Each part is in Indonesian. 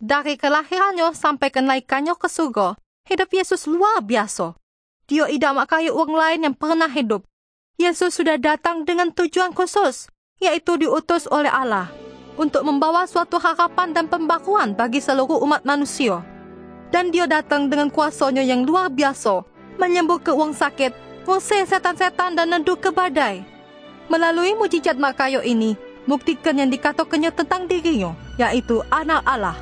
Dari kelahirannya sampai kenaikannya ke surga, hidup Yesus luar biasa. Dia tidak memakai orang lain yang pernah hidup. Yesus sudah datang dengan tujuan khusus, yaitu diutus oleh Allah, untuk membawa suatu harapan dan pembaruan bagi seluruh umat manusia. Dan dia datang dengan kuasanya yang luar biasa, menyembuhkan orang sakit, ngusir setan-setan dan nendu ke badai. Melalui mujizat mak kayu ini, buktikan yang dikatakannya tentang dirinya, yaitu Anak Allah.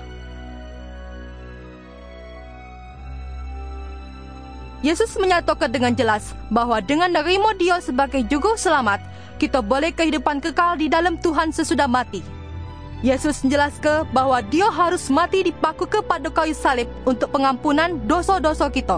Yesus menyatakan dengan jelas bahwa dengan menerima Dia sebagai juru selamat, kita boleh kehidupan kekal di dalam Tuhan sesudah mati. Yesus menjelaskan bahwa Dia harus mati dipaku kepada kayu salib untuk pengampunan dosa-dosa kita.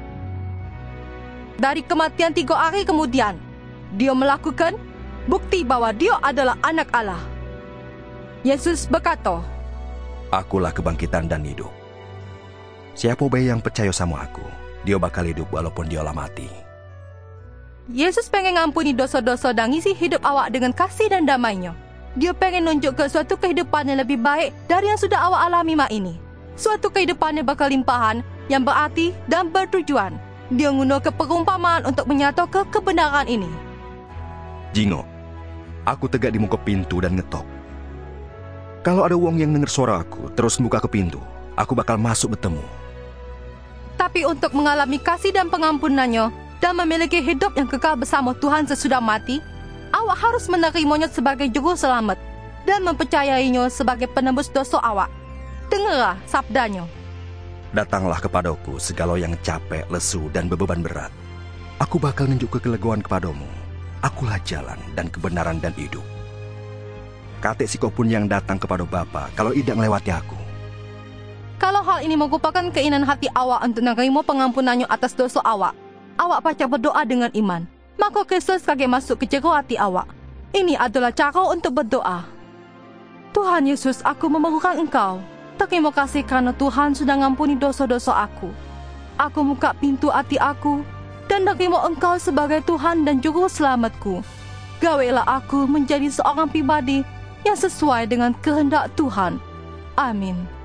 Dari kematian 3 hari kemudian, Dia melakukan bukti bahwa Dia adalah Anak Allah. Yesus berkata, Akulah kebangkitan dan hidup. Siapa baik yang percaya sama aku, dia bakal hidup walaupun dia lah mati. Yesus pengen ngampuni dosa-dosa dan isi hidup awak dengan kasih dan damainya. Dia pengen nunjuk ke suatu kehidupan yang lebih baik dari yang sudah awak alami mak ini. Suatu kehidupan yang berkelimpahan, yang berarti dan bertujuan. Dia gunakan perumpamaan untuk menyatakan kebenaran ini. Jingo, aku tegak di muka pintu dan ngetok. Kalau ada orang yang dengar suara aku, terus buka ke pintu, aku bakal masuk bertemu. Tapi untuk mengalami kasih dan pengampunannya dan memiliki hidup yang kekal bersama Tuhan sesudah mati, awak harus menerimanya sebagai juru selamat dan mempercayainya sebagai penembus dosa awak. Dengarlah sabdanya. Datanglah kepadaku segala yang capek, lesu, dan beban berat. Aku bakal nunjuk kelegoan kepadamu. Akulah jalan dan kebenaran dan hidup. Katik sikapun yang datang kepada Bapa kalau tidak melewati aku. Kalau hal ini merupakan keinginan hati awak untuk menerima pengampunannya atas dosa awak pacak berdoa dengan iman. Maka Kristus kagak masuk ke jero hati awak. Ini adalah cara untuk berdoa. Tuhan Yesus, aku memerlukan Engkau. Terima kasih karena Tuhan sudah ngampuni dosa-dosa aku. Aku buka pintu hati aku dan terima Engkau sebagai Tuhan dan Juru Selamatku. Gawelah aku menjadi seorang pribadi yang sesuai dengan kehendak Tuhan. Amin.